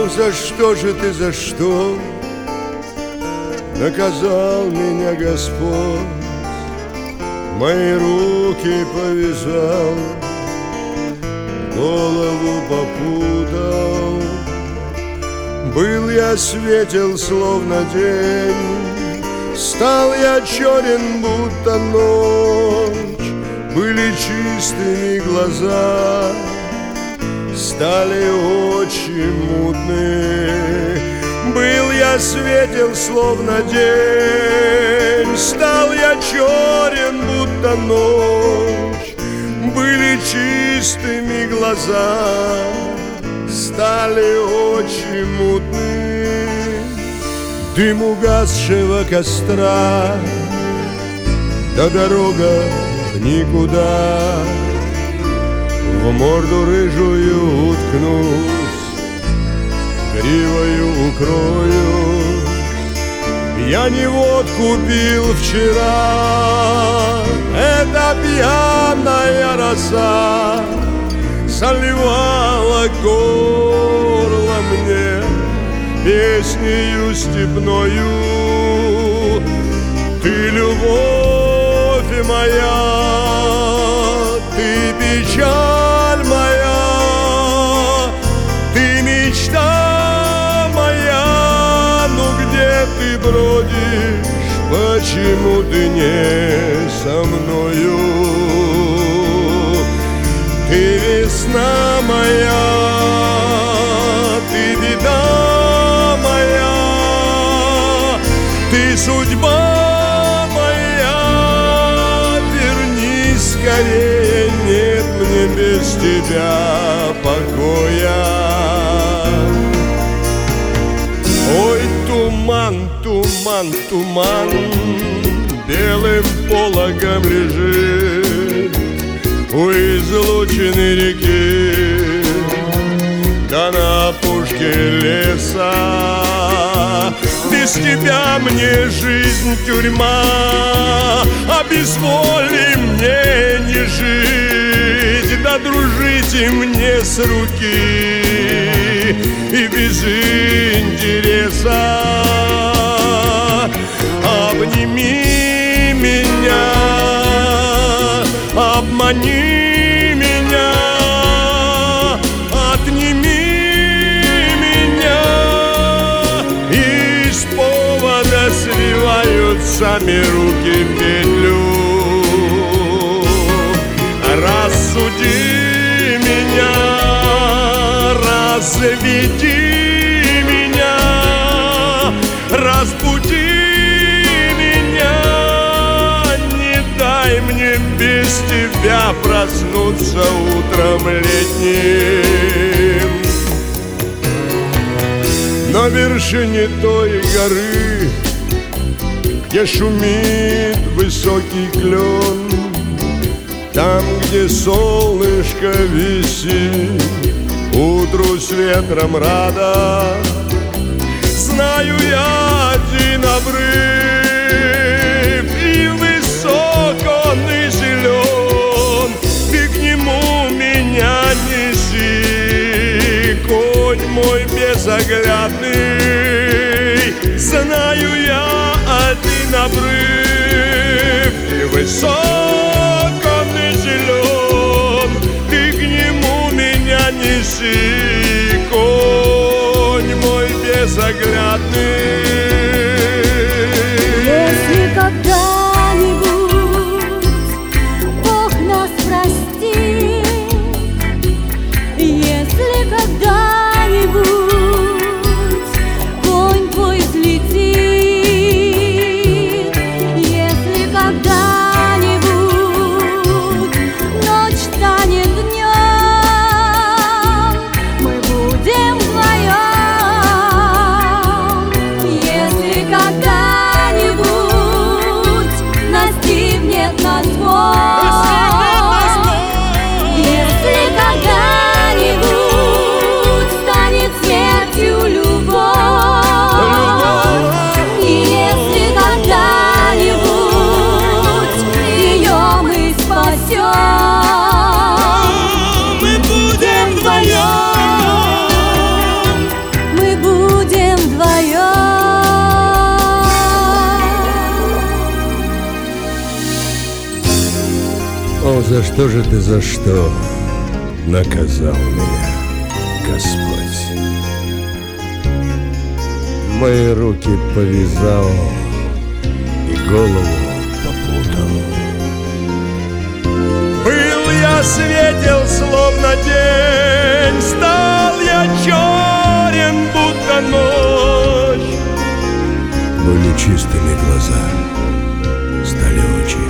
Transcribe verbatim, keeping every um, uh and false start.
Ну за что же ты, за что наказал меня Господь? Мои руки повязал, голову попутал. Был я светел, словно день, стал я черен, будто ночь. Были чистыми глаза, стали очи мутные. Был я светел, словно день, стал я черен, будто ночь. Были чистыми глаза, стали очи мутные. Дым угасшего костра, да дорога в никуда. В морду рыжую уткнусь, гривою укроюсь. Я не водку пил вчера, эта пьяная роса заливала горло мне песнею степною. Ты любовь моя, ты печаль моя, ты мечта моя. Ну где ты бродишь, почему ты не со мною? Ты весна моя, ты беда моя, ты судьба моя. Вернись скорее, нет мне без тебя покоя. Ой, туман, туман, туман, белым пологом лежит у излучины реки, да на опушке леса. Без тебя мне жизнь тюрьма, а без воли мне не жить. Да дружите мне с руки и без интереса. Обними меня, обмани меня, отними меня. Из повода свивают сами руки петлю. Рассуди меня, разведи меня, разбуди меня. Не дай мне без тебя проснуться утром летним. На вершине той горы, где шумит высокий клен, там, где солнышко висит, утру с ветром рада. Знаю я один обрыв, и высок он, и зелен. Ты к нему меня неси, конь мой безоглядный. Знаю я один обрыв, и высок он, и зелен. Ты к нему меня неси, конь мой безоглядный. Если когда-нибудь Бог нас простит, если когда-нибудь конь твой взлетит, если когда-нибудь ночь станет днем, мы будем вдвоем. за что же ты, за что наказал меня, Господь? Мои руки повязал и голову попутал. Был я светел, словно день, стал я черен, будто ночь. Были чистыми глаза, стали очи